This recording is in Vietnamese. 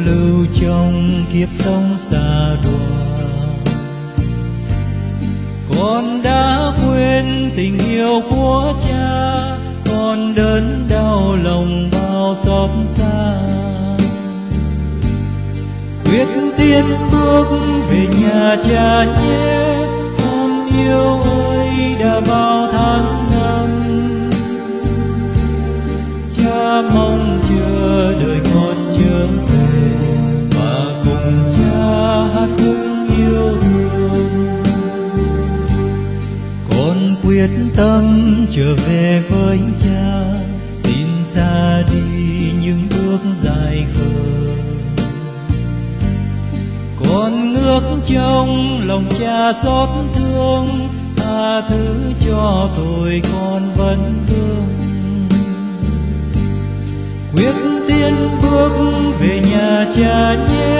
lưu trong kiếp sống xa đọa. Con đã quên tình yêu của cha, con đớn đau lòng bao xót xa. Quyết tiến bước về nhà cha nhé, con yêu ơi đã bao tháng năm. Cha mong chờ đợi con trở về, và cùng cha hát hương yêu thương. Con quyết tâm trở về với cha, xin xa đi những bước dài khờ. Con ngước trong lòng cha xót thương, tha thứ cho tội con vẫn vương. Quyết tiến bước về nhà cha nhé,